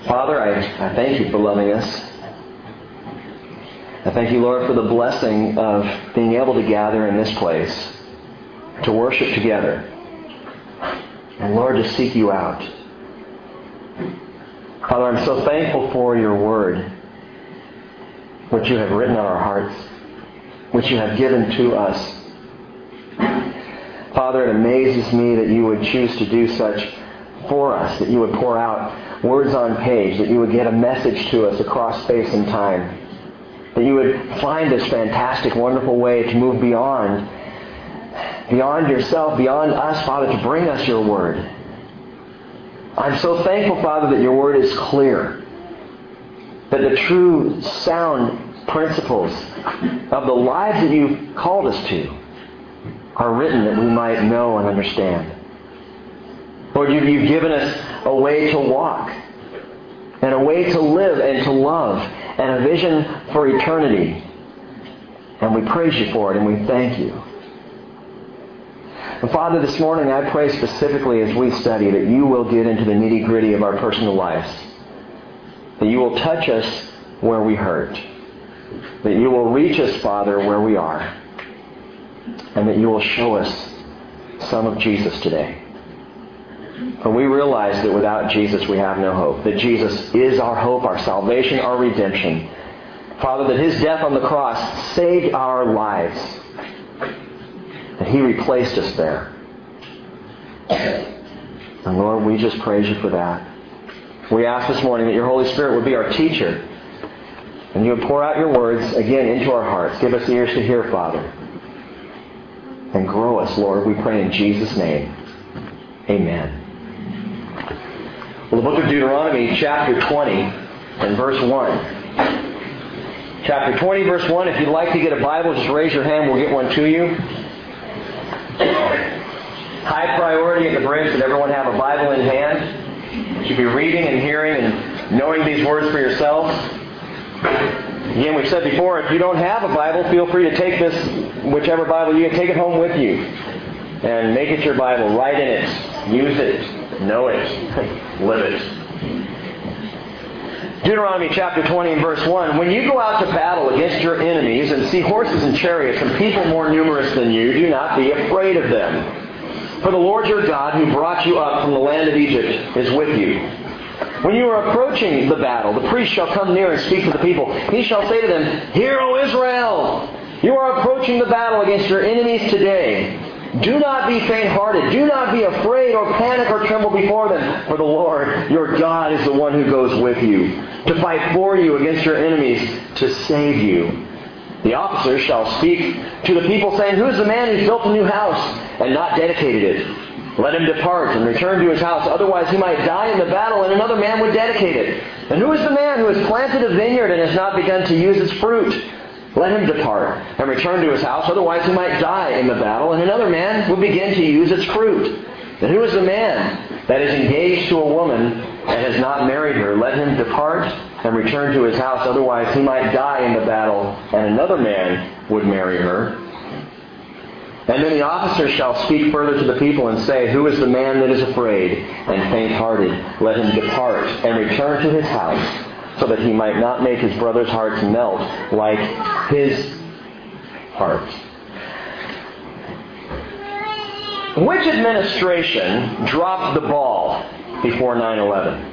Father, I thank you for loving us. I thank you, Lord, for the blessing of being able to gather in this place to worship together. And Lord, to seek you out. Father, I'm so thankful for your word, which you have written on our hearts, which you have given to us. Father, it amazes me that you would choose to do such for us, that you would pour out words on page, that you would get a message to us across space and time, that you would find this fantastic, wonderful way to move beyond yourself, beyond us, Father, to bring us your word. I'm so thankful, Father, that your word is clear, that the true, sound principles of the lives that you've called us to are written that we might know and understand. Lord, you've given us a way to walk, and a way to live and to love, and a vision for eternity. And we praise you for it, and we thank you. And Father, this morning I pray specifically as we study that you will get into the nitty-gritty of our personal lives. That you will touch us where we hurt. That you will reach us, Father, where we are. And that you will show us some of Jesus today. For we realize that without Jesus we have no hope. That Jesus is our hope, our salvation, our redemption. Father, that His death on the cross saved our lives. That He replaced us there. And Lord, we just praise you for that. We ask this morning that your Holy Spirit would be our teacher. And you would pour out your words again into our hearts. Give us ears to hear, Father. And grow us, Lord, we pray in Jesus' name. Amen. Well, the book of Deuteronomy, chapter 20, and verse 1. Chapter 20, verse 1. If you'd like to get a Bible, just raise your hand. We'll get one to you. High priority at the bridge that everyone have a Bible in hand. You should be reading and hearing and knowing these words for yourselves. Again, we've said before, if you don't have a Bible, feel free to take this, whichever Bible you can, take it home with you. And make it your Bible. Write in it. Use it. Know it. Live it. Deuteronomy chapter 20 and verse 1. When you go out to battle against your enemies and see horses and chariots and people more numerous than you, do not be afraid of them. For the Lord your God, who brought you up from the land of Egypt, is with you. When you are approaching the battle, the priest shall come near and speak to the people. He shall say to them, Hear, O Israel! You are approaching the battle against your enemies today. Do not be faint-hearted. Do not be afraid or panic or tremble before them. For the Lord, your God, is the one who goes with you to fight for you against your enemies, to save you. The officers shall speak to the people, saying, Who is the man who built a new house and not dedicated it? Let him depart and return to his house. Otherwise he might die in the battle, and another man would dedicate it. And who is the man who has planted a vineyard and has not begun to use its fruit? Let him depart and return to his house, otherwise he might die in the battle, and another man would begin to use its fruit. And who is the man that is engaged to a woman and has not married her? Let him depart and return to his house, otherwise he might die in the battle, and another man would marry her. And then the officers shall speak further to the people and say, Who is the man that is afraid and faint-hearted? Let him depart and return to his house, so that he might not make his brother's hearts melt like his heart. Which administration dropped the ball before 9/11?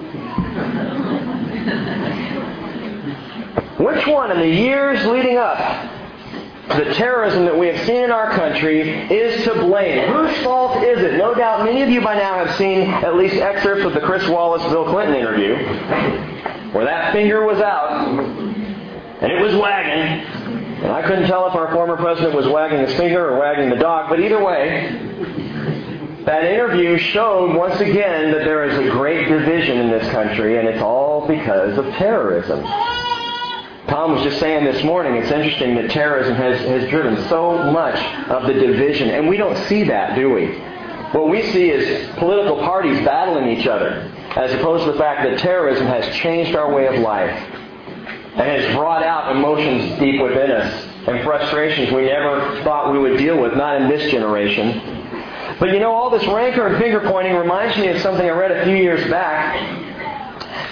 Which one in the years leading up to the terrorism that we have seen in our country is to blame? Whose fault is it? No doubt many of you by now have seen at least excerpts of the Chris Wallace-Bill Clinton interview, where that finger was out, and it was wagging. And I couldn't tell if our former president was wagging his finger or wagging the dog, but either way, that interview showed once again that there is a great division in this country, and it's all because of terrorism. Tom was just saying this morning, it's interesting that terrorism has driven so much of the division, and we don't see that, do we? What we see is political parties battling each other, as opposed to the fact that terrorism has changed our way of life and has brought out emotions deep within us and frustrations we never thought we would deal with, not in this generation. But you know, all this rancor and finger pointing reminds me of something I read a few years back.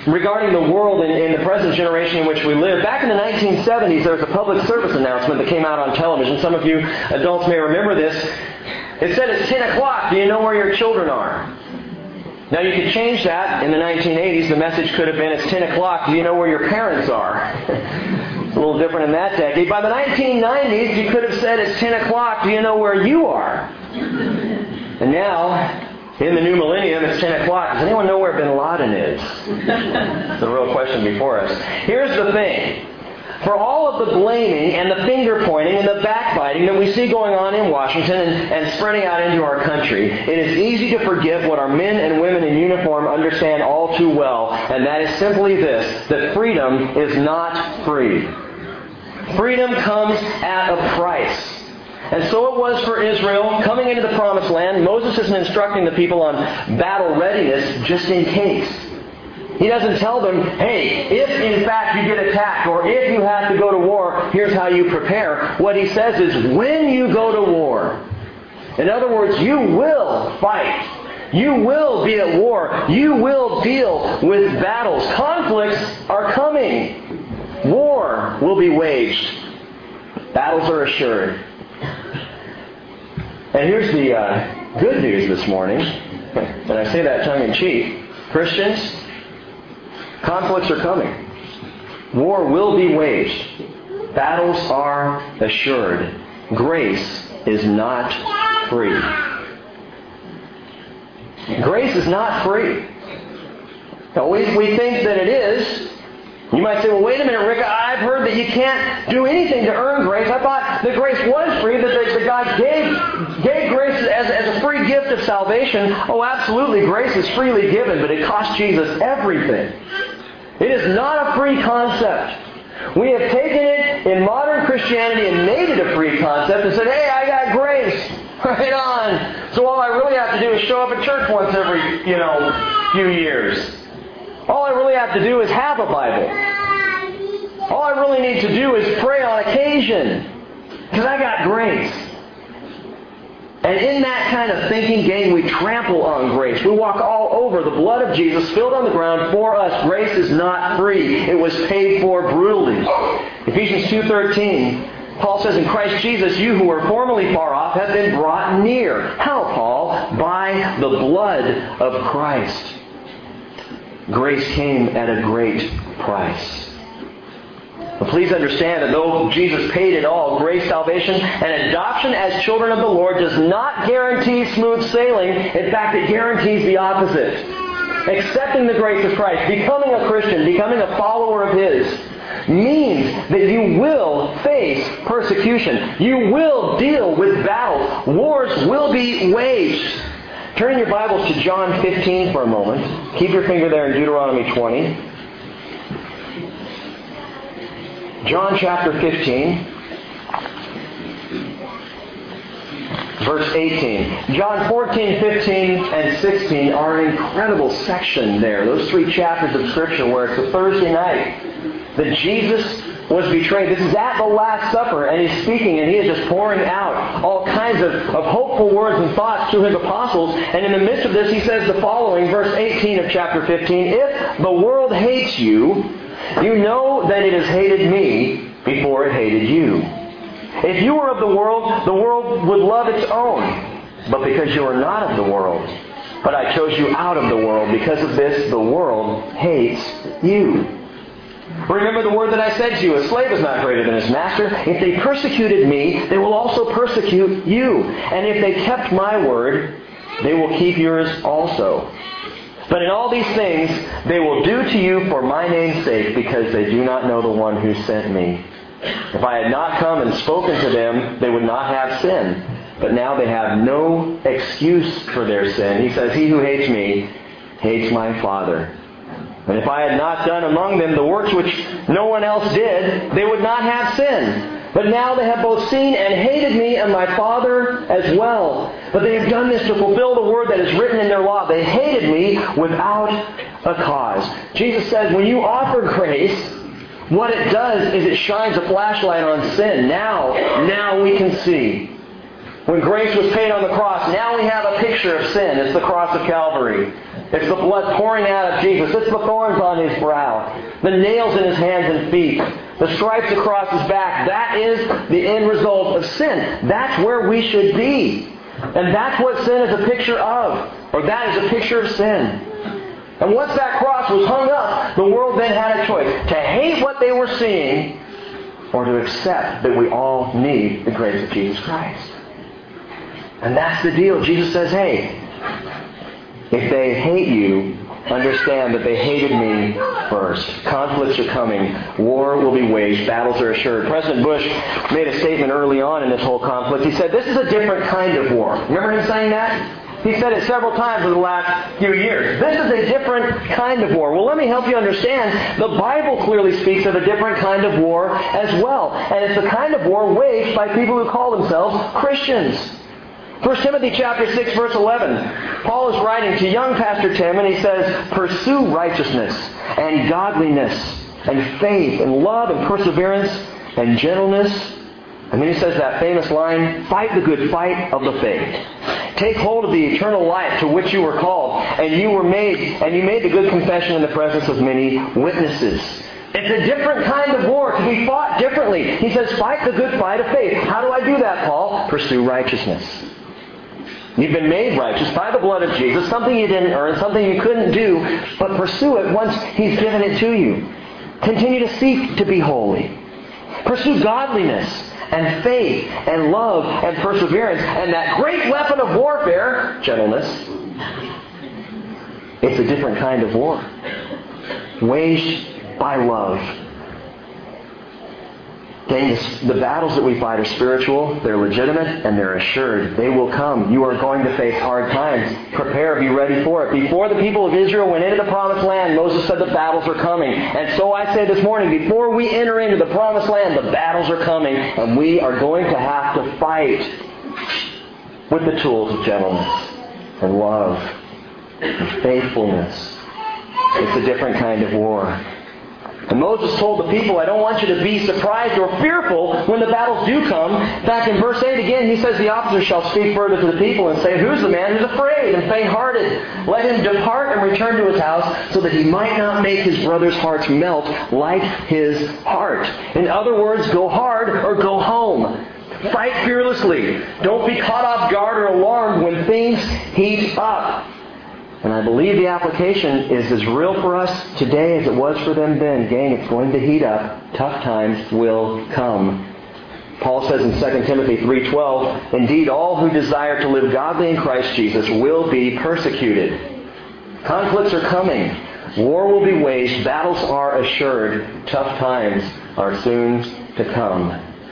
regarding the world in the present generation in which we live. Back in the 1970s, there was a public service announcement that came out on television. Some of you adults may remember this. It said, it's 10 o'clock. Do you know where your children are? Now, you could change that. In the 1980s, the message could have been, it's 10 o'clock. Do you know where your parents are? It's a little different in that decade. By the 1990s, you could have said, it's 10 o'clock. Do you know where you are? And now, in the new millennium, it's 10 o'clock. Does anyone know where Bin Laden is? It's the real question before us. Here's the thing. For all of the blaming and the finger pointing and the backbiting that we see going on in Washington and spreading out into our country, it is easy to forget what our men and women in uniform understand all too well, and that is simply this, that freedom is not free. Freedom comes at a price. And so it was for Israel coming into the Promised Land. Moses isn't instructing the people on battle readiness just in case. He doesn't tell them, hey, if in fact you get attacked or if you have to go to war, here's how you prepare. What he says is, when you go to war, in other words, you will fight. You will be at war. You will deal with battles. Conflicts are coming. War will be waged. Battles are assured. And here's the good news this morning, and I say that tongue-in-cheek. Christians, conflicts are coming. War will be waged. Battles are assured. Grace is not free. Grace is not free. Now, we think that it is. You might say, well, wait a minute, Rick, I've heard that you can't do anything to earn grace. I thought that grace was free, that God gave grace as a free gift of salvation. Oh, absolutely, grace is freely given, but it cost Jesus everything. It is not a free concept. We have taken it in modern Christianity and made it a free concept and said, hey, I got grace. Right on. So all I really have to do is show up at church once every, few years. All I really have to do is have a Bible. All I really need to do is pray on occasion. Because I got grace. And in that kind of thinking, gang, we trample on grace. We walk all over the blood of Jesus spilled on the ground for us. Grace is not free. It was paid for brutally. Ephesians 2:13, Paul says, in Christ Jesus, you who were formerly far off have been brought near. How, Paul? By the blood of Christ. Grace came at a great price. But please understand that though Jesus paid it all, grace, salvation, and adoption as children of the Lord does not guarantee smooth sailing. In fact, it guarantees the opposite. Accepting the grace of Christ, becoming a Christian, becoming a follower of His, means that you will face persecution. You will deal with battles. Wars will be waged. Turn in your Bibles to John 15 for a moment. Keep your finger there in Deuteronomy 20. John chapter 15, verse 18. John 14, 15, and 16 are an incredible section there. Those three chapters of Scripture where it's a Thursday night that Jesus was betrayed. This is at the Last Supper, and He's speaking, and He is just pouring out all kinds of hopeful words and thoughts to His apostles. And in the midst of this, He says the following, verse 18 of chapter 15, if the world hates you, you know that it has hated me before it hated you. If you were of the world would love its own. But because you are not of the world, but I chose you out of the world, because of this, the world hates you. Remember the word that I said to you, a slave is not greater than his master. If they persecuted me, they will also persecute you. And if they kept my word, they will keep yours also. But in all these things, they will do to you for my name's sake, because they do not know the one who sent me. If I had not come and spoken to them, they would not have sin. But now they have no excuse for their sin. He says, he who hates me hates my Father. And if I had not done among them the works which no one else did, they would not have sin. But now they have both seen and hated me and my Father as well. But they have done this to fulfill the word that is written in their law. They hated me without a cause. Jesus says, when you offer grace, what it does is it shines a flashlight on sin. Now we can see. When grace was paid on the cross, now we have a picture of sin. It's the cross of Calvary. It's the blood pouring out of Jesus. It's the thorns on His brow. The nails in His hands and feet. The stripes across His back. That is the end result of sin. That's where we should be. And that's what sin is a picture of. Or that is a picture of sin. And once that cross was hung up, the world then had a choice. To hate what they were seeing, or to accept that we all need the grace of Jesus Christ. And that's the deal. Jesus says, hey, if they hate you, understand that they hated me first. Conflicts are coming. War will be waged. Battles are assured. President Bush made a statement early on in this whole conflict. He said, this is a different kind of war. Remember him saying that? He said it several times in the last few years. This is a different kind of war. Well, let me help you understand. The Bible clearly speaks of a different kind of war as well. And it's the kind of war waged by people who call themselves Christians. 1 Timothy chapter 6, verse 11. Paul is writing to young Pastor Tim, and he says, pursue righteousness and godliness and faith and love and perseverance and gentleness. And then he says that famous line, fight the good fight of the faith. Take hold of the eternal life to which you were called, and you made the good confession in the presence of many witnesses. It's a different kind of war to be fought differently. He says, fight the good fight of faith. How do I do that, Paul? Pursue righteousness. You've been made righteous by the blood of Jesus, something you didn't earn, something you couldn't do, but pursue it once He's given it to you. Continue to seek to be holy. Pursue godliness and faith and love and perseverance and that great weapon of warfare, gentleness. It's a different kind of war, waged by love. The battles that we fight are spiritual, they're legitimate, and they're assured. They will come. You are going to face hard times. Prepare, be ready for it. Before the people of Israel went into the promised land, Moses said the battles are coming. And so I say this morning, before we enter into the promised land, the battles are coming, and we are going to have to fight with the tools of gentleness and love and faithfulness. It's a different kind of war. And Moses told the people, I don't want you to be surprised or fearful when the battles do come. Back in verse 8 again, he says, the officer shall speak further to the people and say, who's the man who's afraid and faint-hearted? Let him depart and return to his house so that he might not make his brother's hearts melt like his heart. In other words, go hard or go home. Fight fearlessly. Don't be caught off guard or alarmed when things heat up. And I believe the application is as real for us today as it was for them then. Gang, it's going to heat up. Tough times will come. Paul says in 2 Timothy 3:12, indeed, all who desire to live godly in Christ Jesus will be persecuted. Conflicts are coming. War will be waged. Battles are assured. Tough times are soon to come.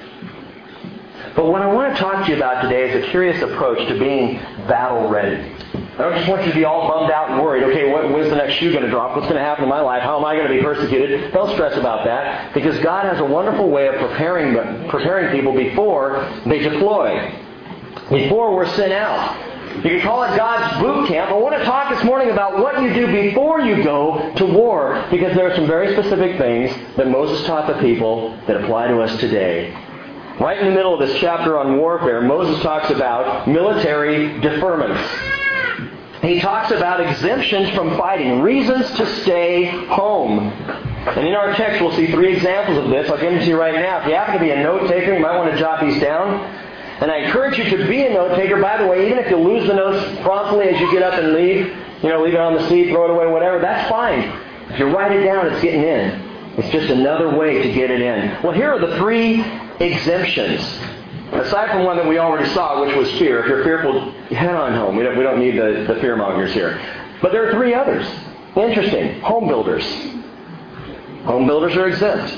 But what I want to talk to you about today is a curious approach to being battle ready. I don't just want you to be all bummed out and worried. Okay, when's the next shoe going to drop? What's going to happen in my life? How am I going to be persecuted? Don't stress about that, because God has a wonderful way of preparing people before they deploy, before we're sent out. You can call it God's boot camp. I want to talk this morning about what you do before you go to war, because there are some very specific things that Moses taught the people that apply to us today. Right in the middle of this chapter on warfare, Moses talks about military deferments. He talks about exemptions from fighting, reasons to stay home. And in our text, we'll see 3 examples of this. I'll give them to you right now. If you happen to be a note taker, you might want to jot these down. And I encourage you to be a note taker. By the way, even if you lose the notes promptly as you get up and leave, leave it on the seat, throw it away, whatever, that's fine. If you write it down, it's getting in. It's just another way to get it in. Well, here are the 3 exemptions. Aside from one that we already saw, which was fear. If you're fearful, head on home. We don't need the fearmongers here. But there are 3 others. Interesting. Home builders. Home builders are exempt.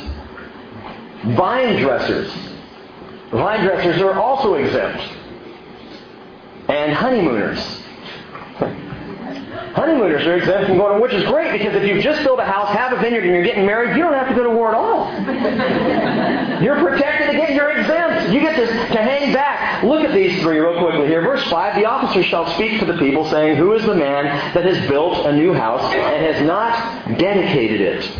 Vine dressers. Vine dressers are also exempt. And honeymooners. Honeymooners are exempt from going to war, which is great, because if you've just built a house, have a vineyard, and you're getting married, you don't have to go to war at all. You're protected again. You're exempt. You get to hang back. Look at these 3 real quickly here. Verse 5, the officer shall speak to the people, saying, who is the man that has built a new house and has not dedicated it?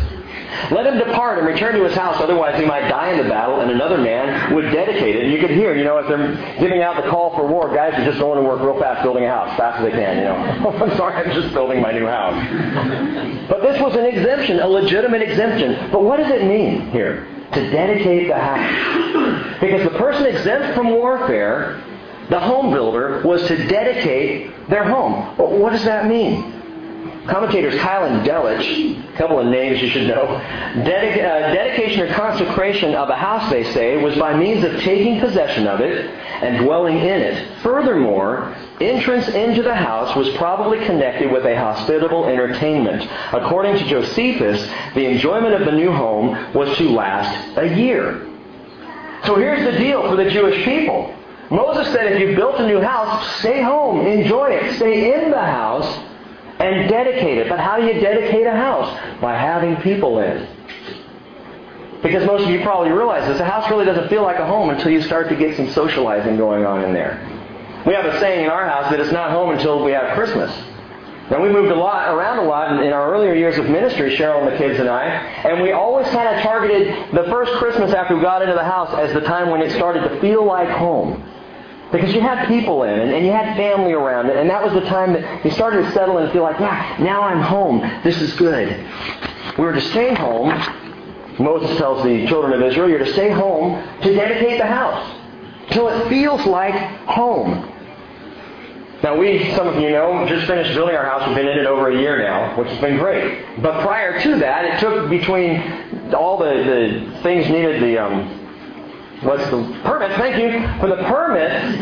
Let him depart and return to his house, otherwise he might die in the battle, and another man would dedicate it. And you could hear, as they're giving out the call for war, guys are just going to work real fast building a house, fast as they can, I'm sorry, I'm just building my new house. But this was an exemption, a legitimate exemption. But what does it mean here? To dedicate the house. Because the person exempt from warfare, the home builder, was to dedicate their home. Well, what does that mean? Commentators Kyle and Delich, a couple of names you should know, dedication or consecration of a house, they say, was by means of taking possession of it and dwelling in it. Furthermore, entrance into the house was probably connected with a hospitable entertainment. According to Josephus, the enjoyment of the new home was to last a year. So here's the deal for the Jewish people. Moses said, if you built a new house, stay home, enjoy it, stay in the house, and dedicate it. But how do you dedicate a house? By having people in. Because most of you probably realize this, a house really doesn't feel like a home until you start to get some socializing going on in there. We have a saying in our house that it's not home until we have Christmas. Now, we moved around a lot in our earlier years of ministry, Cheryl and the kids and I, and we always kind of targeted the first Christmas after we got into the house as the time when it started to feel like home. Because you had people in, and you had family around, and that was the time that you started to settle in and feel like, yeah, now I'm home. This is good. We were to stay home. Moses tells the children of Israel, you're to stay home to dedicate the house till it feels like home. Now some of you know, just finished building our house. We've been in it over a year now, which has been great. But prior to that, it took between all the things needed, what's the permits? Thank you for the permits.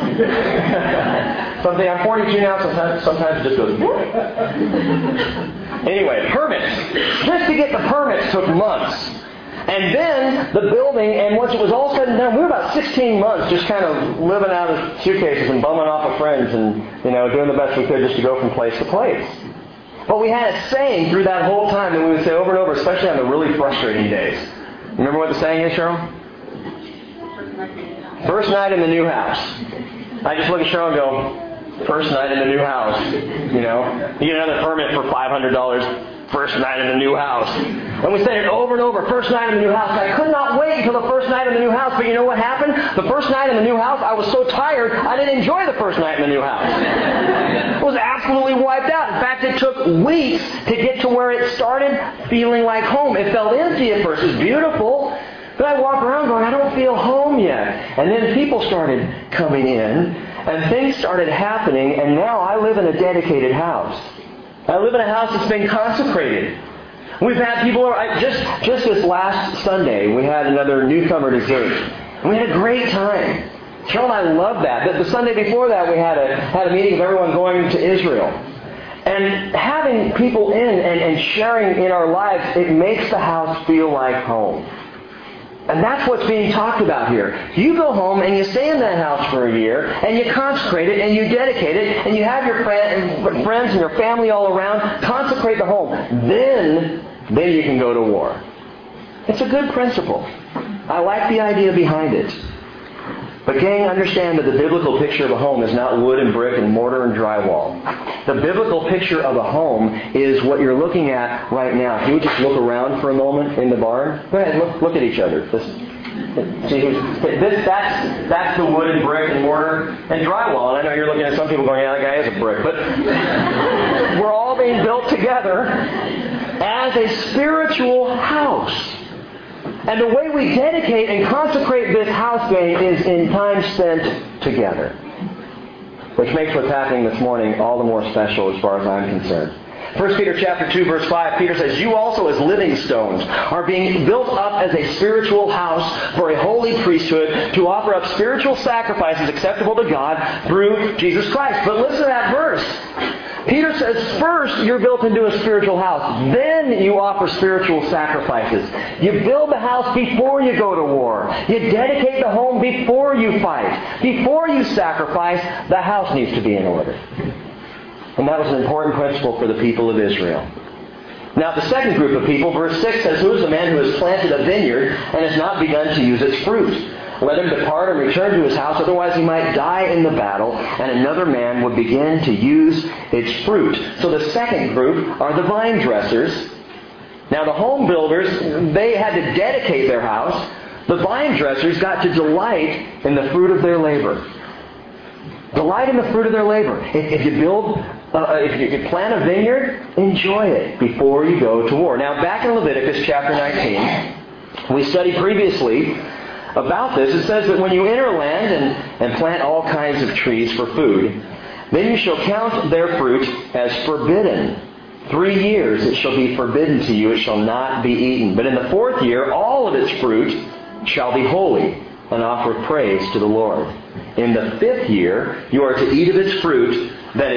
I'm 42 now, sometimes it just goes. Anyway, permits. Just to get the permits took months. And then the building, and once it was all said and done, we were about 16 months just kind of living out of suitcases and bumming off of friends and, doing the best we could just to go from place to place. But we had a saying through that whole time that we would say over and over, especially on the really frustrating days. Remember what the saying is, Cheryl? First night in the new house. I just look at Cheryl and go, first night in the new house. You get another permit for $500. First night in the new house. And we said it over and over, first night in the new house. I could not wait until the first night in the new house. But you know what happened? The first night in the new house, I was so tired, I didn't enjoy the first night in the new house. It was absolutely wiped out. In fact, it took weeks to get to where it started feeling like home. It felt empty at first. It was beautiful. But I walk around going, I don't feel home yet. And then people started coming in, and things started happening, and now I live in a dedicated house. I live in a house that's been consecrated. We've had people, just this last Sunday, we had another newcomer dessert. We had a great time. Cheryl and I loved that. The Sunday before that, we had a meeting of everyone going to Israel. And having people in and sharing in our lives, it makes the house feel like home. And that's what's being talked about here. You go home and you stay in that house for a year, and you consecrate it, and you dedicate it, and you have your friends and your family all around. Consecrate the home. Then you can go to war. It's a good principle. I like the idea behind it. But gang, understand that the biblical picture of a home is not wood and brick and mortar and drywall. The biblical picture of a home is what you're looking at right now. If you would just look around for a moment in the barn. Go ahead, look at each other. That's the wood and brick and mortar and drywall. And I know you're looking at some people going, yeah, that guy is a brick. But we're all being built together as a spiritual house. And the way we dedicate and consecrate this house, gang, is in time spent together. Which makes what's happening this morning all the more special as far as I'm concerned. 1 Peter chapter 2, verse 5, Peter says, you also as living stones are being built up as a spiritual house for a holy priesthood to offer up spiritual sacrifices acceptable to God through Jesus Christ. But listen to that verse. Peter says, first you're built into a spiritual house. Then you offer spiritual sacrifices. You build the house before you go to war. You dedicate the home before you fight. Before you sacrifice, the house needs to be in order. And that was an important principle for the people of Israel. Now the second group of people, verse 6 says, who is the man who has planted a vineyard and has not begun to use its fruit? Let him depart and return to his house, otherwise he might die in the battle, and another man would begin to use its fruit. So the second group are the vine dressers, Now the home builders, they had to dedicate their house. The vine dressers got to delight in the fruit of their labor. Delight in the fruit of their labor. If you plant a vineyard, enjoy it before you go to war. Now back in Leviticus chapter 19, we studied previously about this. It says that when you enter land and plant all kinds of trees for food, then you shall count their fruit as forbidden. 3 years it shall be forbidden to you, it shall not be eaten. But in the 4th year, all of its fruit shall be holy, and offer praise to the Lord. In the 5th year, you are to eat of its fruit, that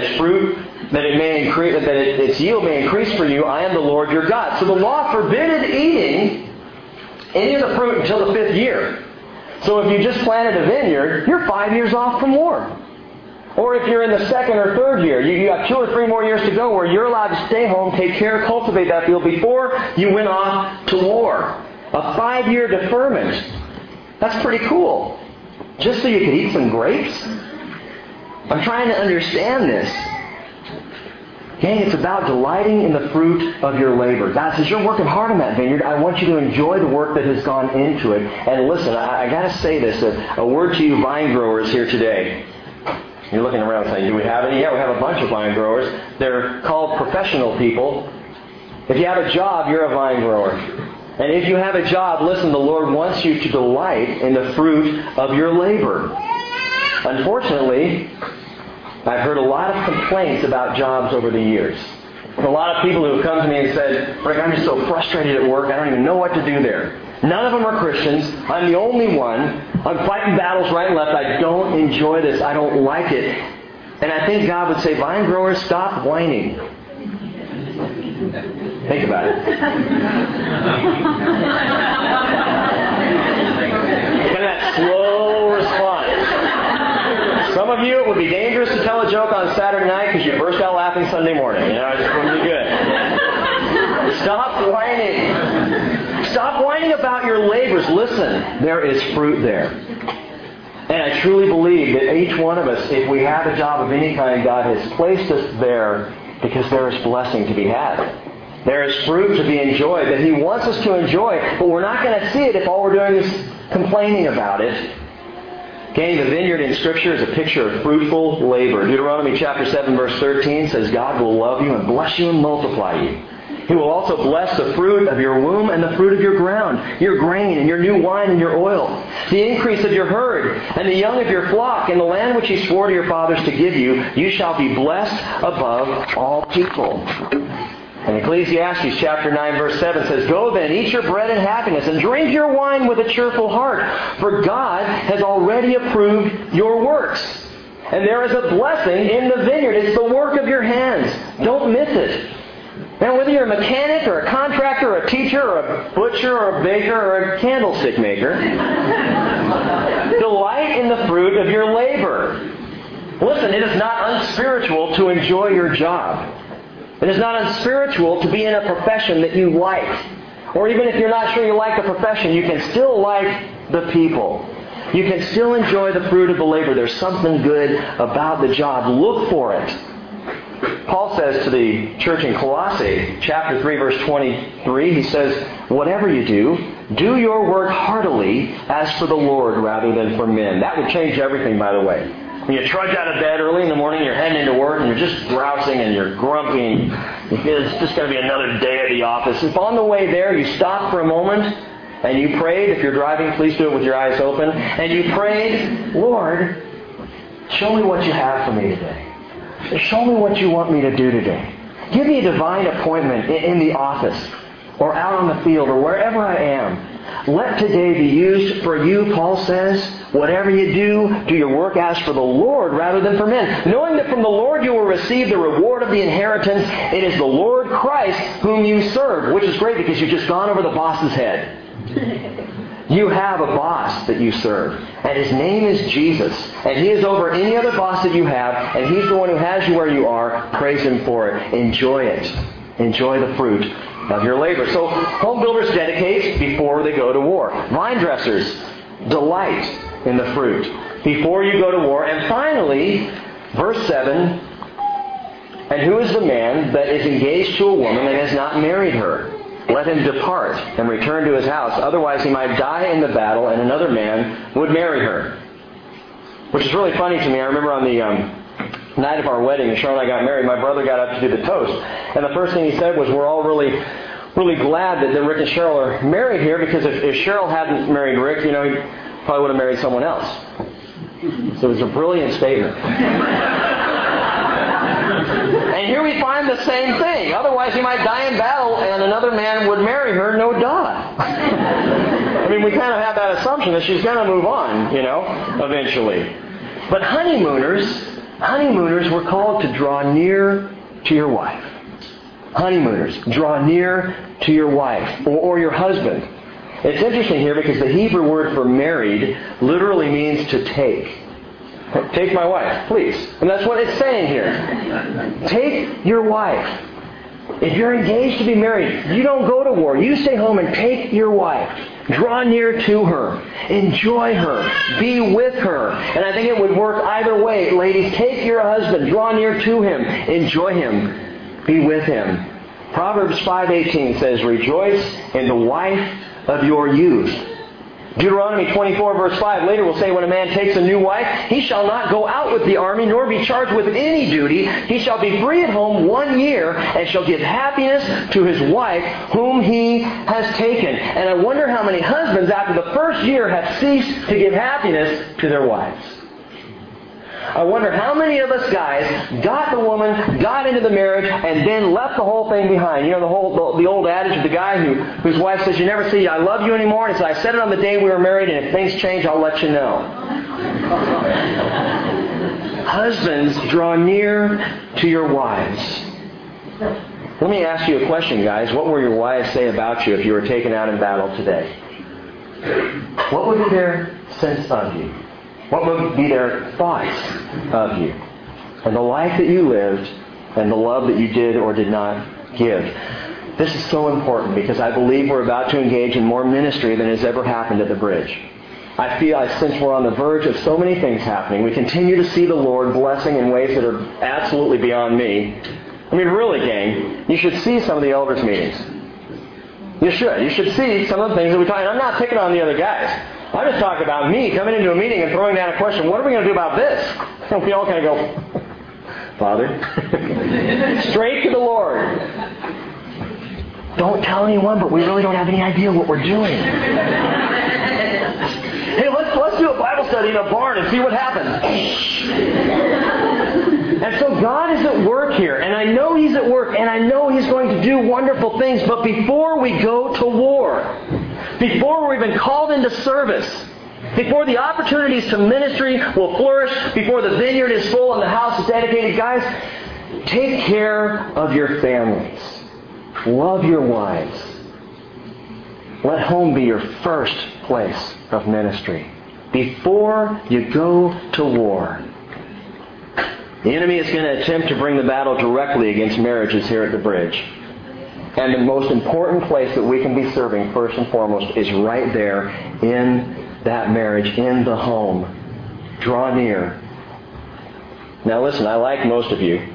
its yield may increase for you. I am the Lord your God. So the law forbidden eating any of the fruit until the 5th year. So if you just planted a vineyard, you're 5 years off from war. Or if you're in the 2nd or 3rd year, you have 2 or 3 more years to go where you're allowed to stay home, take care, cultivate that field before you went off to war. A 5-year deferment. That's pretty cool. Just so you could eat some grapes? I'm trying to understand this. Gang, it's about delighting in the fruit of your labor. God says, you're working hard on that vineyard. I want you to enjoy the work that has gone into it. And listen, I got to say this, a word to you vine growers here today. You're looking around saying, do we have any? Yeah, we have a bunch of vine growers. They're called professional people. If you have a job, you're a vine grower. And if you have a job, listen, the Lord wants you to delight in the fruit of your labor. Unfortunately, I've heard a lot of complaints about jobs over the years. A lot of people who have come to me and said, Rick, I'm just so frustrated at work, I don't even know what to do there. None of them are Christians. I'm the only one. I'm fighting battles right and left. I don't enjoy this. I don't like it. And I think God would say, vine growers, stop whining. Think about it. Kind of that slow response. Some of you, it would be dangerous to tell a joke on Saturday night because you burst out laughing Sunday morning. You know, it just wouldn't be good. Stop whining. Stop whining about your labors. Listen, there is fruit there. And I truly believe that each one of us, if we have a job of any kind, God has placed us there because there is blessing to be had. There is fruit to be enjoyed that He wants us to enjoy, but we're not going to see it if all we're doing is complaining about it. Okay, the vineyard in Scripture is a picture of fruitful labor. Deuteronomy chapter 7 verse 13 says, God will love you and bless you and multiply you. He will also bless the fruit of your womb and the fruit of your ground, your grain and your new wine and your oil, the increase of your herd and the young of your flock, in the land which He swore to your fathers to give you. You shall be blessed above all people. And Ecclesiastes chapter 9 verse 7 says, Go then, eat your bread in happiness, and drink your wine with a cheerful heart, for God has already approved your works. And there is a blessing in the vineyard. It's the work of your hands. Don't miss it. Now, whether you're a mechanic or a contractor or a teacher or a butcher or a baker or a candlestick maker, delight in the fruit of your labor. Listen, it is not unspiritual to enjoy your job. It is not unspiritual to be in a profession that you like. Or even if you're not sure you like the profession, you can still like the people. You can still enjoy the fruit of the labor. There's something good about the job. Look for it. Paul says to the church in Colossae, chapter 3, verse 23, he says, Whatever you do, do your work heartily as for the Lord rather than for men. That would change everything, by the way. When you trudge out of bed early in the morning, you're heading into work, and you're just grousing, and you're grumpy, and it's just going to be another day at the office. If on the way there you stop for a moment, and you prayed, if you're driving, please do it with your eyes open, and you prayed, Lord, show me what you have for me today. Show me what you want me to do today. Give me a divine appointment in the office, or out on the field, or wherever I am. Let today be used for you, Paul says. Whatever you do, do your work as for the Lord rather than for men, knowing that from the Lord you will receive the reward of the inheritance. It is the Lord Christ whom you serve, which is great because you've just gone over the boss's head. You have a boss that you serve, and His name is Jesus, and He is over any other boss that you have, and He's the one who has you where you are. Praise Him for it. Enjoy it. Enjoy the fruit of your labor. So home builders dedicate before they go to war. Vine dressers delight in the fruit before you go to war. And finally, verse 7, And who is the man that is engaged to a woman and has not married her? let him depart and return to his house. Otherwise he might die in the battle, and another man would marry her. Which is really funny to me. I remember on the night of our wedding, and Cheryl and I got married, my brother got up to do the toast. And the first thing he said was, we're all really glad that Rick and Cheryl are married here, because if Cheryl hadn't married Rick, he probably would have married someone else. So it was a brilliant statement. And here we find the same thing. Otherwise he might die in battle and another man would marry her, no duh. I mean, we kind of have that assumption that she's going to move on, eventually. But honeymooners were called to draw near to your wife. Honeymooners, draw near to your wife or your husband. It's interesting here because the Hebrew word for married literally means to take. Take my wife, please. And that's what it's saying here. Take your wife. If you're engaged to be married, you don't go to war. You stay home and take your wife. Draw near to her. Enjoy her. Be with her. And I think it would work either way. Ladies, take your husband. Draw near to him. Enjoy him. Be with him. Proverbs 5:18 says, rejoice in the wife of your youth. Deuteronomy 24 verse 5 later will say, when a man takes a new wife, he shall not go out with the army, nor be charged with any duty. He shall be free at home 1 year, and shall give happiness to his wife, whom he has taken. And I wonder how many husbands after the first year have ceased to give happiness to their wives. I wonder how many of us guys got the woman, got into the marriage, and then left the whole thing behind. The old adage of the guy whose wife says, you never say, I love you anymore. And he said, I said it on the day we were married, and if things change, I'll let you know. Husbands, draw near to your wives. Let me ask you a question, guys. What will your wives say about you if you were taken out in battle today? What would be their sense of you? What would be their thoughts of you? And the life that you lived and the love that you did or did not give. This is so important because I believe we're about to engage in more ministry than has ever happened at the Bridge. I sense we're on the verge of so many things happening. We continue to see the Lord blessing in ways that are absolutely beyond me. I mean, really, gang, you should see some of the elders' meetings. You should. You should see some of the things that we talk. And I'm not picking on the other guys. I'm just talking about me coming into a meeting and throwing down a question, what are we going to do about this? And we all kind of go, Father, straight to the Lord. Don't tell anyone, but we really don't have any idea what we're doing. Hey, let's do a Bible study in a barn and see what happens. And so God is at work here, and I know He's at work, and I know He's going to do wonderful things, but before we go to war, before we're even called into service, before the opportunities to ministry will flourish, before the vineyard is full and the house is dedicated, guys, take care of your families. Love your wives. Let home be your first place of ministry. Before you go to war. The enemy is going to attempt to bring the battle directly against marriages here at the Bridge. And the most important place that we can be serving, first and foremost, is right there in that marriage, in the home. Draw near. Now listen, I like most of you.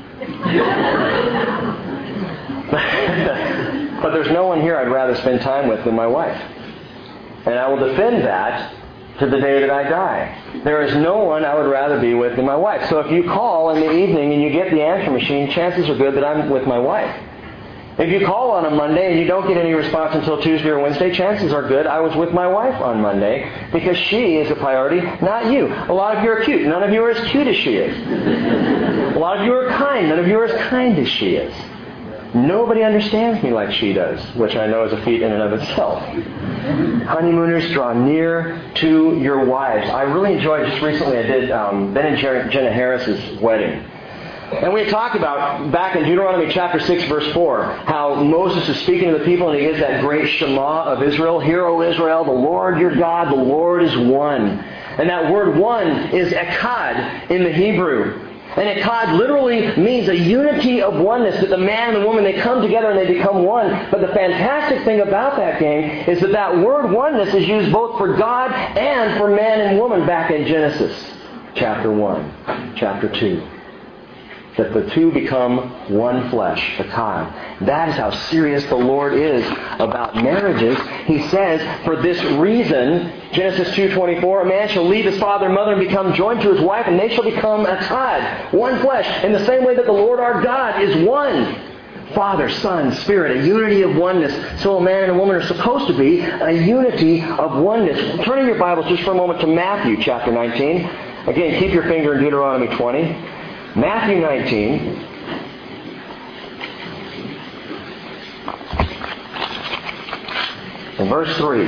But there's no one here I'd rather spend time with than my wife. And I will defend that to the day that I die. There is no one I would rather be with than my wife. So if you call in the evening and you get the answer machine, chances are good that I'm with my wife. If you call on a Monday and you don't get any response until Tuesday or Wednesday, chances are good I was with my wife on Monday because she is a priority, not you. A lot of you are cute. None of you are as cute as she is. A lot of you are kind. None of you are as kind as she is. Nobody understands me like she does, which I know is a feat in and of itself. Honeymooners, draw near to your wives. I really enjoyed, just recently I did Ben and Jenna Harris's wedding. And we had talked about, back in Deuteronomy chapter 6, verse 4, how Moses is speaking to the people and he gives that great Shema of Israel. Hear, O Israel, the Lord your God, the Lord is one. And that word one is echad in the Hebrew. And echad literally means a unity of oneness, that the man and the woman, they come together and they become one. But the fantastic thing about that, gang, is that that word oneness is used both for God and for man and woman back in Genesis chapter 1, chapter 2. that the two become one flesh, echad. That is how serious the Lord is about marriages. He says, for this reason, Genesis 2:24, a man shall leave his father and mother and become joined to his wife, and they shall become echad, one flesh, in the same way that the Lord our God is one. Father, Son, Spirit, a unity of oneness. So a man and a woman are supposed to be a unity of oneness. Turning your Bibles just for a moment to Matthew chapter 19. Again, keep your finger in Deuteronomy 20. Matthew 19, and verse 3.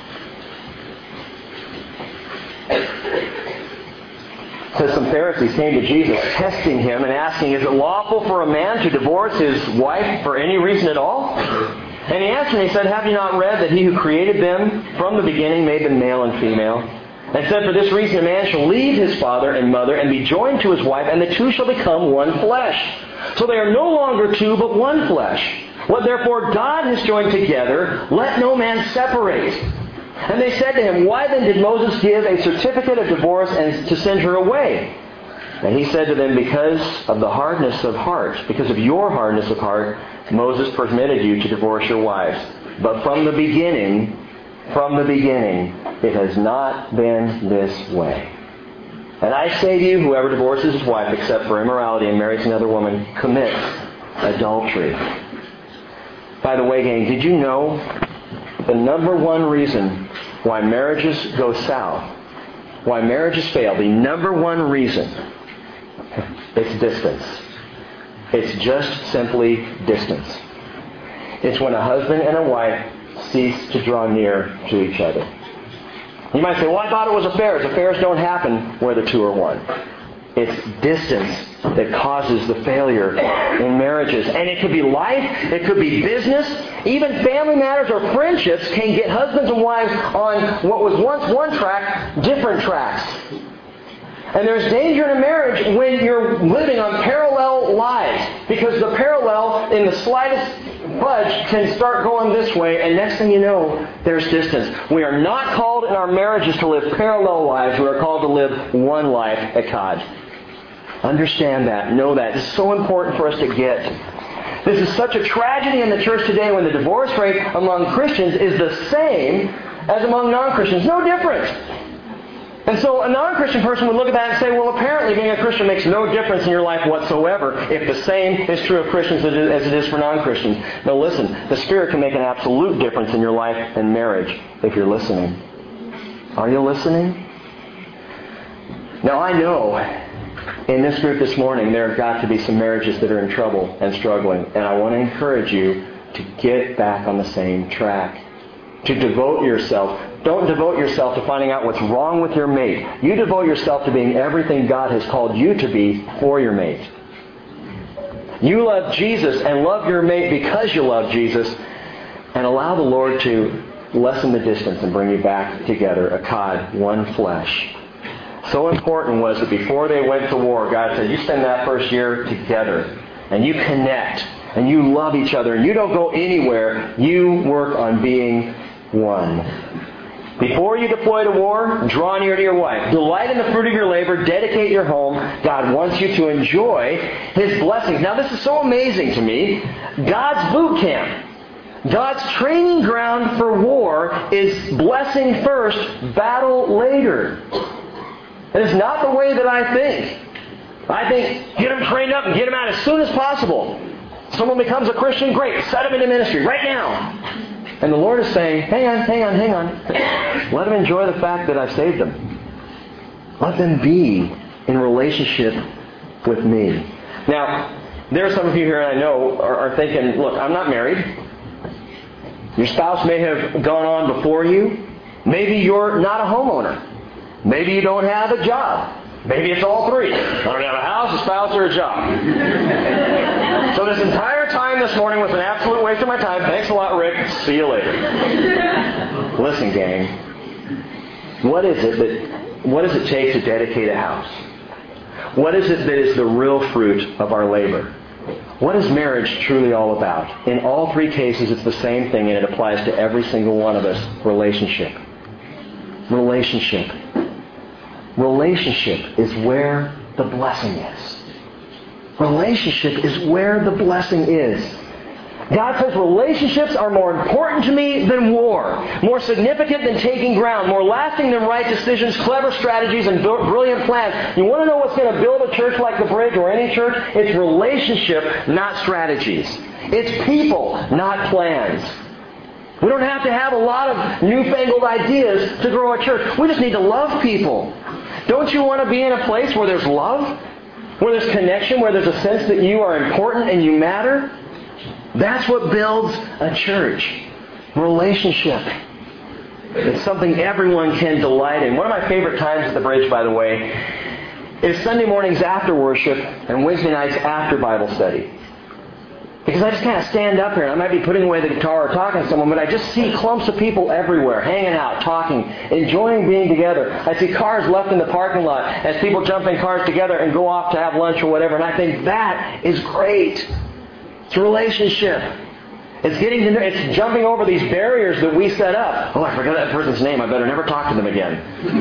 It says some Pharisees came to Jesus, testing him and asking, is it lawful for a man to divorce his wife for any reason at all? And he answered and he said, have you not read that he who created them from the beginning made them male and female? And said, for this reason a man shall leave his father and mother and be joined to his wife, and the two shall become one flesh. So they are no longer two, but one flesh. What therefore God has joined together, let no man separate. And they said to him, why then did Moses give a certificate of divorce and to send her away? And he said to them, because of the hardness of heart, because of your hardness of heart, Moses permitted you to divorce your wives. But from the beginning, it has not been this way. And I say to you, whoever divorces his wife except for immorality and marries another woman commits adultery. By the way, gang, did you know the number one reason why marriages go south, why marriages fail, the number one reason, it's distance. It's just simply distance. It's when a husband and a wife cease to draw near to each other. You might say, well, I thought it was affairs. Affairs don't happen where the two are one. It's distance that causes the failure in marriages. And it could be life, it could be business, even family matters or friendships can get husbands and wives on what was once one track, different tracks. And there's danger in a marriage when you're living on parallel lives, because the parallel in the slightest budge can start going this way, and next thing you know, there's distance. We are not called in our marriages to live parallel lives. We are called to live one life at God. Understand that. Know that. It's so important for us to get. This is such a tragedy in the church today when the divorce rate among Christians is the same as among non-Christians. No different. And so a non-Christian person would look at that and say, well, apparently being a Christian makes no difference in your life whatsoever if the same is true of Christians as it is for non-Christians. No, listen, the Spirit can make an absolute difference in your life and marriage if you're listening. Are you listening? Now, I know in this group this morning there have got to be some marriages that are in trouble and struggling, and I want to encourage you to get back on the same track. To devote yourself. Don't devote yourself to finding out what's wrong with your mate. You devote yourself to being everything God has called you to be for your mate. You love Jesus and love your mate because you love Jesus, and allow the Lord to lessen the distance and bring you back together, echad, one flesh. So important was that before they went to war, God said, you spend that first year together, and you connect, and you love each other, and you don't go anywhere. You work on being one. Before you deploy to war, draw near to your wife. Delight in the fruit of your labor. Dedicate your home. God wants you to enjoy His blessings. Now, this is so amazing to me. God's boot camp, God's training ground for war is blessing first, battle later. And it's not the way that I think. I think, get them trained up and get them out as soon as possible. Someone becomes a Christian, great. Set them into ministry right now. And the Lord is saying, hang on. Let them enjoy the fact that I've saved them. Let them be in relationship with me. Now, there are some of you here I know are thinking, look, I'm not married. Your spouse may have gone on before you. Maybe you're not a homeowner. Maybe you don't have a job. Maybe it's all three. I don't have a house, a spouse, or a job. So this entire time this morning was an absolute waste of my time. Thanks a lot, Rick. See you later. Listen, gang. What does it take to dedicate a house? What is it that is the real fruit of our labor? What is marriage truly all about? In all three cases, it's the same thing, and it applies to every single one of us. Relationship. Relationship is where the blessing is. Relationship is where the blessing is. God says relationships are more important to me than war, more significant than taking ground, more lasting than right decisions, clever strategies, and brilliant plans. You want to know what's going to build a church like the Bridge or any church? It's relationship, not strategies. It's people, not plans. We don't have to have a lot of newfangled ideas to grow a church. We just need to love people. Don't you want to be in a place where there's love? Where there's connection? Where there's a sense that you are important and you matter? That's what builds a church. Relationship. It's something everyone can delight in. One of my favorite times at the Bridge, by the way, is Sunday mornings after worship and Wednesday nights after Bible study. Because I just kind of stand up here and I might be putting away the guitar or talking to someone, but I just see clumps of people everywhere, hanging out, talking, enjoying being together. I see cars left in the parking lot as people jump in cars together and go off to have lunch or whatever. And I think that is great. It's a relationship. It's getting to know, it's jumping over these barriers that we set up. Oh, I forgot that person's name. I better never talk to them again.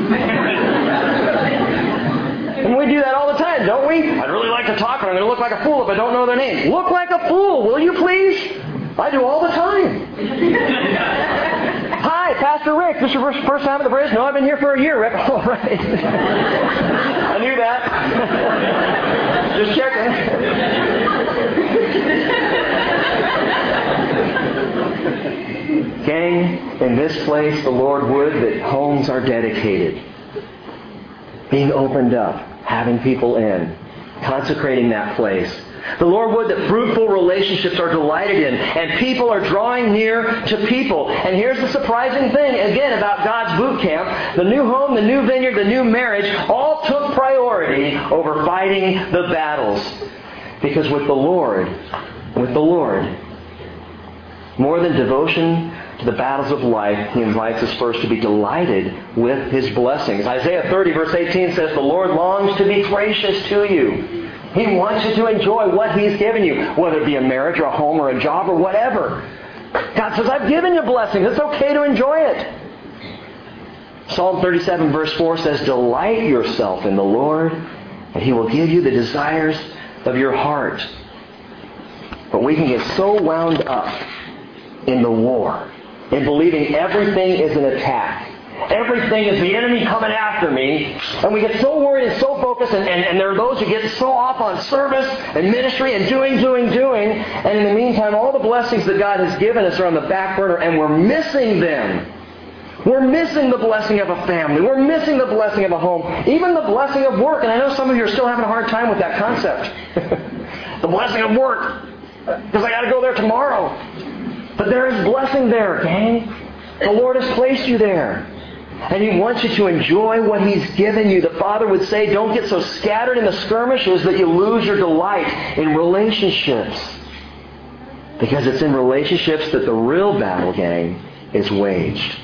And we do that all the time, don't we? I'd really like to talk, but I'm going to look like a fool if I don't know their name. Look like a fool, will you please? I do all the time. Hi, Pastor Rick. This is your first time at the Bridge? No, I've been here for a year, Rick. All right. I knew that. Just checking. Gang, in this place, the Lord would that homes are dedicated. Being opened up, having people in, consecrating that place. The Lord would that fruitful relationships are delighted in, and people are drawing near to people. And here's the surprising thing, again, about God's boot camp. The new home, the new vineyard, the new marriage, all took priority over fighting the battles. Because with the Lord, more than devotion to the battles of life, He invites us first to be delighted with His blessings. Isaiah 30 verse 18 says, the Lord longs to be gracious to you. He wants you to enjoy what He's given you, whether it be a marriage or a home or a job or whatever. God says, I've given you blessings. It's okay to enjoy it. Psalm 37 verse 4 says, delight yourself in the Lord, and He will give you the desires of your heart. But we can get so wound up in the war, in believing everything is an attack. Everything is the enemy coming after me. And we get so worried and so focused, and there are those who get so off on service and ministry and doing. And in the meantime, all the blessings that God has given us are on the back burner, and we're missing them. We're missing the blessing of a family. We're missing the blessing of a home. Even the blessing of work. And I know some of you are still having a hard time with that concept. The blessing of work. Because I got to go there tomorrow. But there is blessing there, gang. The Lord has placed you there. And He wants you to enjoy what He's given you. The Father would say, don't get so scattered in the skirmishes that you lose your delight in relationships. Because it's in relationships that the real battle, gang, is waged.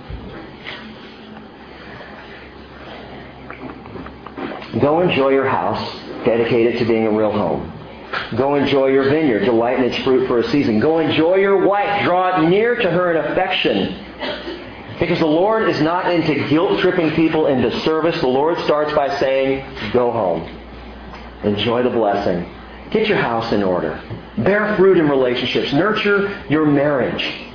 Go enjoy your house, dedicated to being a real home. Go enjoy your vineyard, delight in its fruit for a season. Go enjoy your wife, draw near to her in affection. Because the Lord is not into guilt-tripping people into service. The Lord starts by saying, go home. Enjoy the blessing. Get your house in order. Bear fruit in relationships. Nurture your marriage.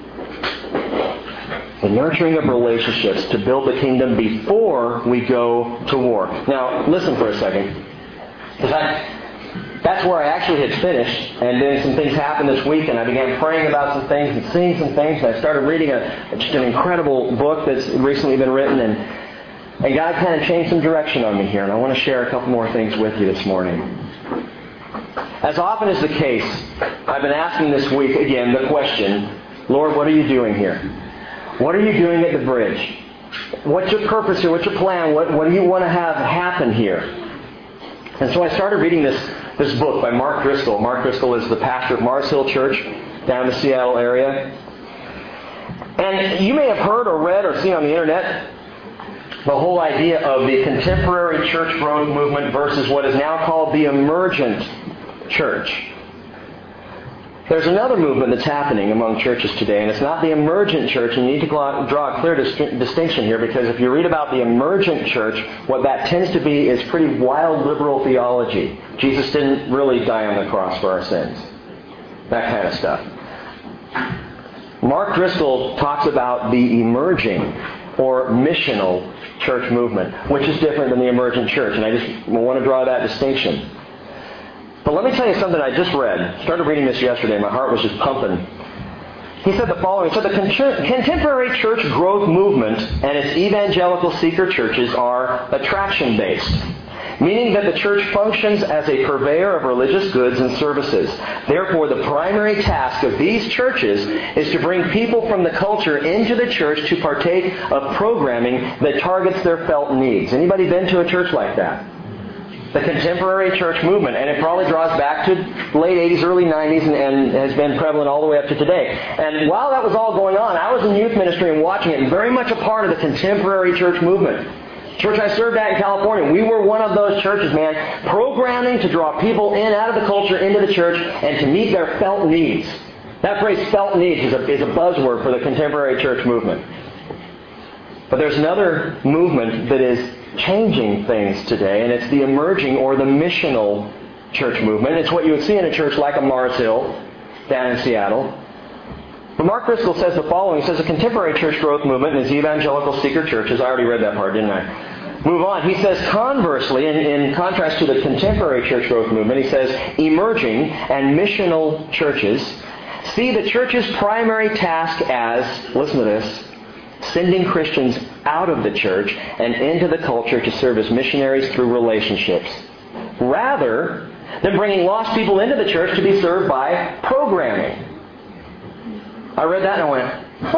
The nurturing of relationships to build the kingdom before we go to war. Now, listen for a second. Because that's where I actually had finished, and then some things happened this week, and I began praying about some things and seeing some things, and I started reading just an incredible book that's recently been written, and God kind of changed some direction on me here, and I want to share a couple more things with you this morning. As often is the case, I've been asking this week, again, the question, Lord, what are you doing here? What are you doing at the Bridge? What's your purpose here? What's your plan? What do you want to have happen here? And so I started reading this book by Mark Driscoll. Mark Driscoll is the pastor of Mars Hill Church down in the Seattle area. And you may have heard or read or seen on the internet the whole idea of the contemporary church growth movement versus what is now called the emergent church. There's another movement that's happening among churches today, and it's not the emergent church. You need to draw a clear distinction here, because if you read about the emergent church, what that tends to be is pretty wild liberal theology. Jesus didn't really die on the cross for our sins. That kind of stuff. Mark Driscoll talks about the emerging or missional church movement, which is different than the emergent church, and I just want to draw that distinction. But let me tell you something I just read. Started reading this yesterday. My heart was just pumping. He said the following. He said the contemporary church growth movement and its evangelical seeker churches are attraction-based, meaning that the church functions as a purveyor of religious goods and services. Therefore, the primary task of these churches is to bring people from the culture into the church to partake of programming that targets their felt needs. Anybody been to a church like that? The contemporary church movement, and it probably draws back to late 80s, early 90s, and has been prevalent all the way up to today. And while that was all going on, I was in youth ministry and watching it, and very much a part of the contemporary church movement. Church I served at in California, we were one of those churches, man, programming to draw people in out of the culture into the church and to meet their felt needs. That phrase, felt needs, is a buzzword for the contemporary church movement. But there's another movement that is changing things today, and it's the emerging or the missional church movement. It's what you would see in a church like a Mars Hill down in Seattle. But Mark Driscoll says the following. He says the contemporary church growth movement is evangelical seeker churches. I already read that part, didn't I? Move on. He says conversely, in contrast to the contemporary church growth movement, he says emerging and missional churches see the church's primary task as, listen to this, sending Christians out of the church and into the culture to serve as missionaries through relationships, rather than bringing lost people into the church to be served by programming. I read that and I went,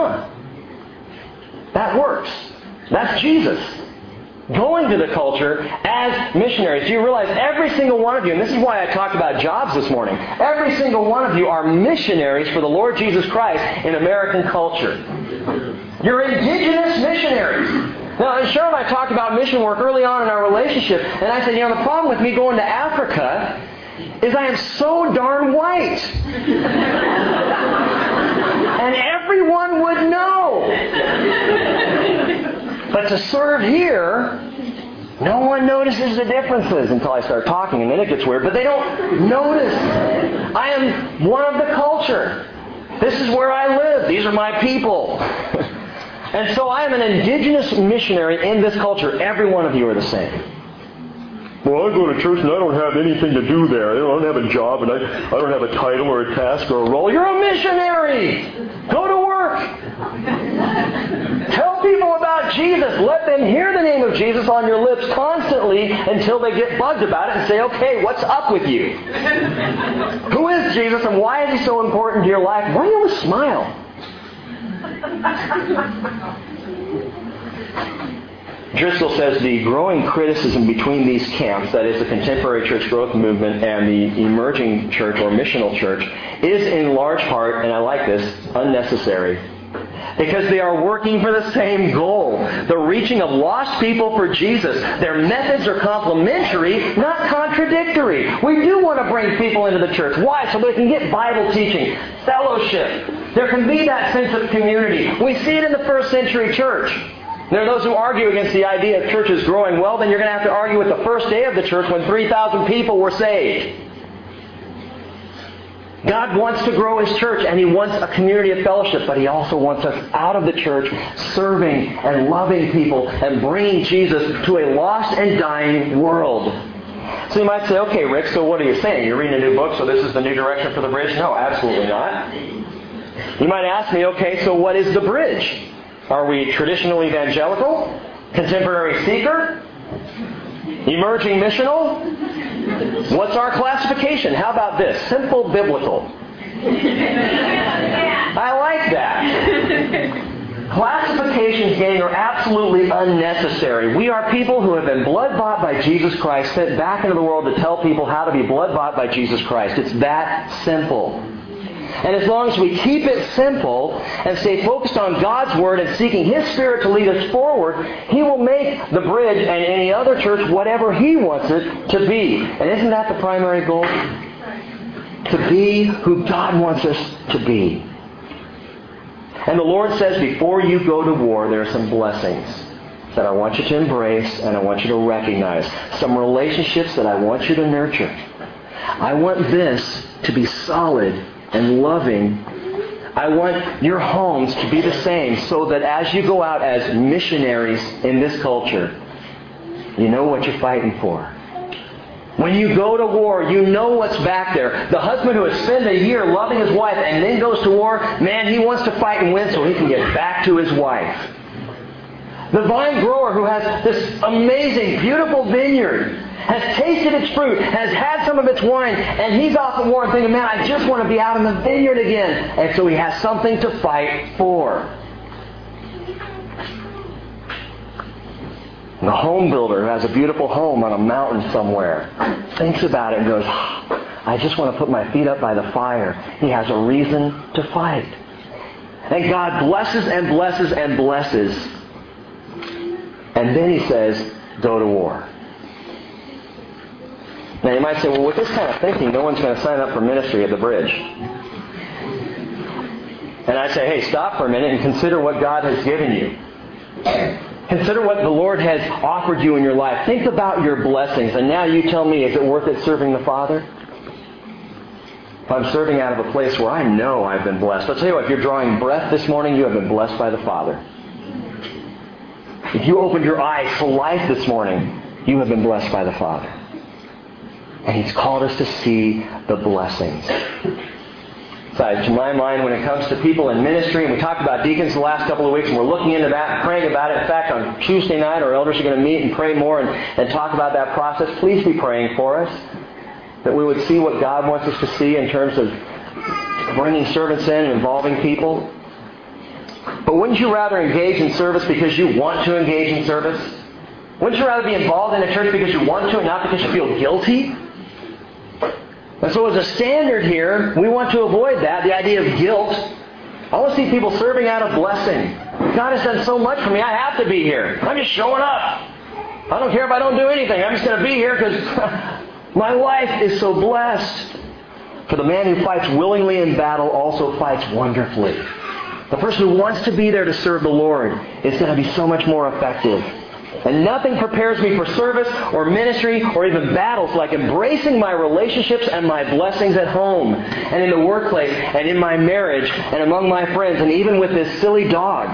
that works. That's Jesus. Going to the culture as missionaries. Do you realize every single one of you, and this is why I talked about jobs this morning, every single one of you are missionaries for the Lord Jesus Christ in American culture. You're indigenous missionaries. Now, and Cheryl and I talked about mission work early on in our relationship, and I said, the problem with me going to Africa is I am so darn white. And everyone would know. But to serve here, no one notices the differences until I start talking, and then it gets weird. But they don't notice. I am one of the culture. This is where I live. These are my people. And so I am an indigenous missionary in this culture. Every one of you are the same. Well, I go to church and I don't have anything to do there. I don't have a job and I don't have a title or a task or a role. You're a missionary! Go to work! Tell people about Jesus. Let them hear the name of Jesus on your lips constantly until they get bugged about it and say, okay, what's up with you? Who is Jesus and why is He so important to your life? Why do you always smile? Driscoll says the growing criticism between these camps, that is the contemporary church growth movement and the emerging church or missional church, is in large part, and I like this, unnecessary. Because they are working for the same goal, the reaching of lost people for Jesus. Their methods are complementary, not contradictory. We do want to bring people into the church. Why? So they can get Bible teaching, fellowship. There can be that sense of community. We see it in the first century church. There are those who argue against the idea of churches growing. Well, then you're going to have to argue with the first day of the church when 3,000 people were saved. God wants to grow His church, and He wants a community of fellowship, but He also wants us out of the church serving and loving people and bringing Jesus to a lost and dying world. So you might say, okay, Rick, so what are you saying? You're reading a new book, so this is the new direction for the bridge? No, absolutely not. You might ask me, okay, so what is the bridge? Are we traditional evangelical? Contemporary seeker? Emerging missional? What's our classification? How about this? Simple biblical. I like that. Classifications, gang, are absolutely unnecessary. We are people who have been blood-bought by Jesus Christ, sent back into the world to tell people how to be blood-bought by Jesus Christ. It's that simple. And as long as we keep it simple and stay focused on God's Word and seeking His Spirit to lead us forward, He will make the bridge and any other church whatever He wants it to be. And isn't that the primary goal? to be who God wants us to be. And the Lord says, before you go to war, there are some blessings that I want you to embrace and I want you to recognize. Some relationships that I want you to nurture. I want this to be solid and loving. I want your homes to be the same so that as you go out as missionaries in this culture, you know what you're fighting for. When you go to war, you know what's back there. The husband who has spent a year loving his wife and then goes to war, man, he wants to fight and win so he can get back to his wife. The vine grower who has this amazing, beautiful vineyard, has tasted its fruit, has had some of its wine, and he's off at war and thinking, man, I just want to be out in the vineyard again. And so he has something to fight for. The home builder who has a beautiful home on a mountain somewhere thinks about it and goes, I just want to put my feet up by the fire. He has a reason to fight. And God blesses and blesses and blesses. And then He says, go to war. Now you might say, well, with this kind of thinking, no one's going to sign up for ministry at the bridge. And I say, hey, stop for a minute and consider what God has given you. Consider what the Lord has offered you in your life. Think about your blessings. And now you tell me, is it worth it serving the Father? If I'm serving out of a place where I know I've been blessed. I'll tell you what, if you're drawing breath this morning, you have been blessed by the Father. If you opened your eyes to life this morning, you have been blessed by the Father. And He's called us to see the blessings. To my mind, when it comes to people in ministry, and we talked about deacons the last couple of weeks, and we're looking into that and praying about it. In fact, on Tuesday night, our elders are going to meet and pray more and talk about that process. Please be praying for us, that we would see what God wants us to see in terms of bringing servants in and involving people. But wouldn't you rather engage in service because you want to engage in service? Wouldn't you rather be involved in a church because you want to and not because you feel guilty? And so as a standard here, we want to avoid that, the idea of guilt. I want to see people serving out of blessing. God has done so much for me, I have to be here. I'm just showing up. I don't care if I don't do anything. I'm just going to be here because my life is so blessed. For the man who fights willingly in battle also fights wonderfully. The person who wants to be there to serve the Lord is going to be so much more effective. And nothing prepares me for service or ministry or even battles like embracing my relationships and my blessings at home and in the workplace and in my marriage and among my friends and even with this silly dog.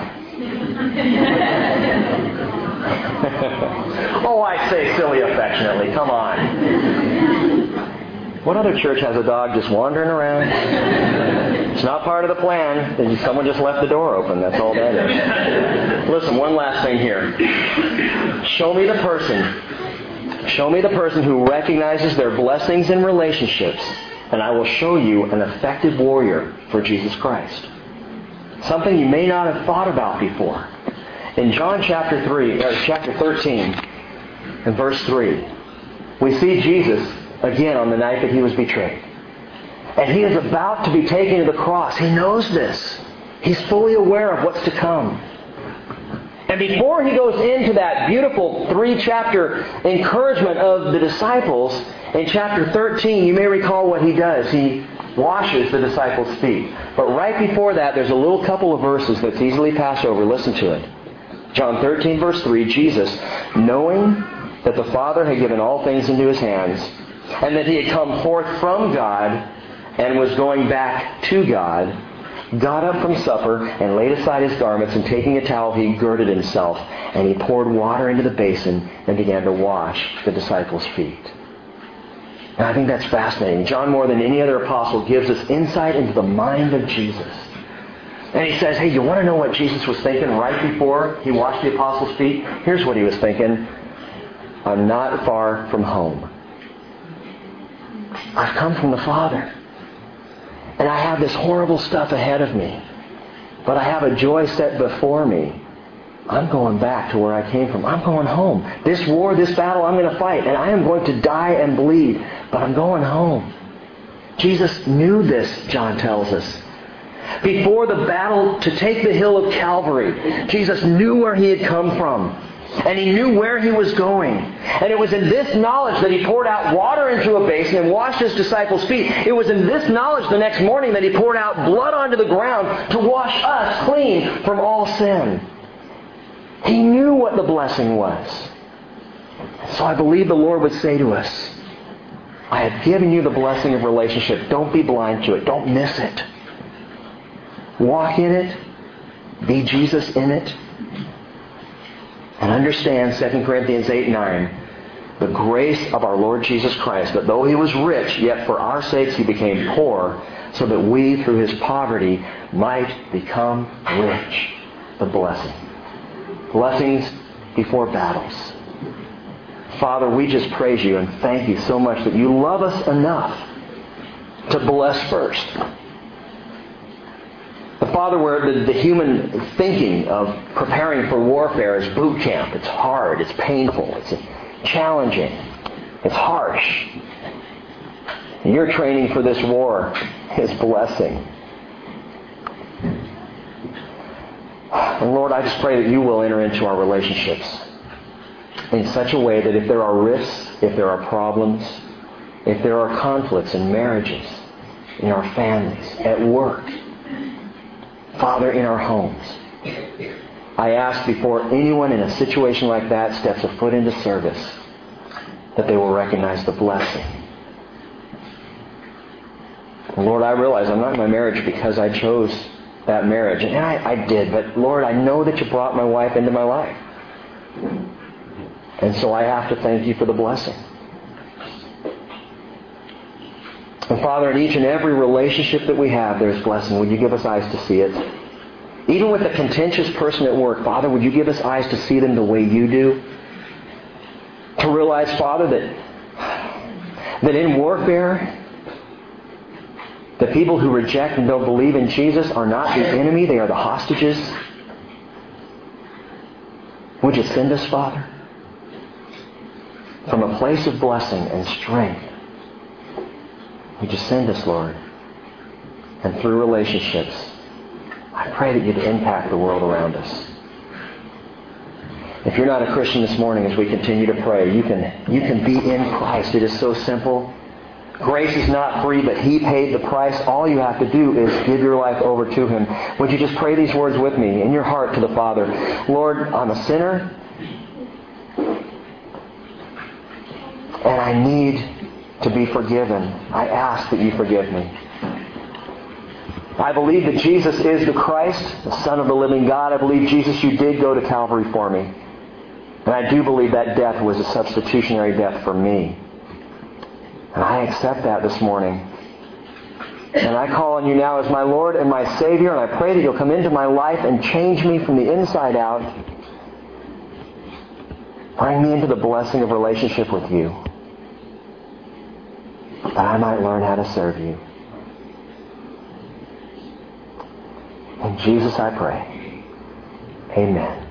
Oh, I say silly affectionately. Come on. What other church has a dog just wandering around? It's not part of the plan. Someone just left the door open. That's all that is. Listen, one last thing here. Show me the person who recognizes their blessings in relationships, and I will show you an effective warrior for Jesus Christ. Something you may not have thought about before. In John chapter 13, and verse 3, we see Jesus again on the night that He was betrayed. And He is about to be taken to the cross. He knows this. He's fully aware of what's to come. And before He goes into that beautiful 3-chapter encouragement of the disciples, in chapter 13, you may recall what He does. He washes the disciples' feet. But right before that, there's a little couple of verses that's easily passed over. Listen to it. John 13, verse 3, Jesus, knowing that the Father had given all things into His hands, and that He had come forth from God and was going back to God, got up from supper and laid aside His garments, and taking a towel He girded Himself, and He poured water into the basin and began to wash the disciples' feet. And I think that's fascinating. John, more than any other apostle, gives us insight into the mind of Jesus. And he says, hey, you want to know what Jesus was thinking right before He washed the apostles' feet? Here's what He was thinking. I'm not far from home. I've come from the Father. And I have this horrible stuff ahead of me. But I have a joy set before me. I'm going back to where I came from. I'm going home. This war, this battle, I'm going to fight. And I am going to die and bleed. But I'm going home. Jesus knew this, John tells us. Before the battle to take the hill of Calvary, Jesus knew where He had come from. And he knew where he was going. And it was in this knowledge that he poured out water into a basin and washed his disciples' feet. It was in this knowledge the next morning that he poured out blood onto the ground to wash us clean from all sin. He knew what the blessing was. So I believe the Lord would say to us, I have given you the blessing of relationship. Don't be blind to it. Don't miss it. Walk in it. Be Jesus in it. And understand 2 Corinthians 8:9, the grace of our Lord Jesus Christ, that though he was rich, yet for our sakes he became poor, so that we through his poverty might become rich. The blessing. Blessings before battles. Father, we just praise you and thank you so much that you love us enough to bless first. Father, where the human thinking of preparing for warfare is boot camp. It's hard, it's painful, it's challenging, it's harsh. And your training for this war is blessing. And Lord, I just pray that you will enter into our relationships in such a way that if there are rifts, if there are problems, if there are conflicts in marriages, in our families, at work, Father, in our homes, I ask before anyone in a situation like that steps a foot into service, that they will recognize the blessing. And Lord, I realize I'm not in my marriage because I chose that marriage. And I did, but Lord, I know that you brought my wife into my life. And so I have to thank you for the blessing. And Father, in each and every relationship that we have, there's blessing. Would you give us eyes to see it? Even with a contentious person at work, Father, would you give us eyes to see them the way you do? To realize, Father, that in warfare, the people who reject and don't believe in Jesus are not the enemy, they are the hostages. Would you send us, Father, from a place of blessing and strength? Would you send us, Lord? And through relationships, I pray that you'd impact the world around us. If you're not a Christian this morning, as we continue to pray, you can be in Christ. It is so simple. Grace is not free, but he paid the price. All you have to do is give your life over to him. Would you just pray these words with me in your heart to the Father? Lord, I'm a sinner, and I need to be forgiven. I ask that you forgive me. I believe that Jesus is the Christ, the Son of the living God. I believe, Jesus, you did go to Calvary for me. And I do believe that death was a substitutionary death for me. And I accept that this morning. And I call on you now as my Lord and my Savior, and I pray that you'll come into my life and change me from the inside out. Bring me into the blessing of relationship with you, that I might learn how to serve you. In Jesus I pray. Amen.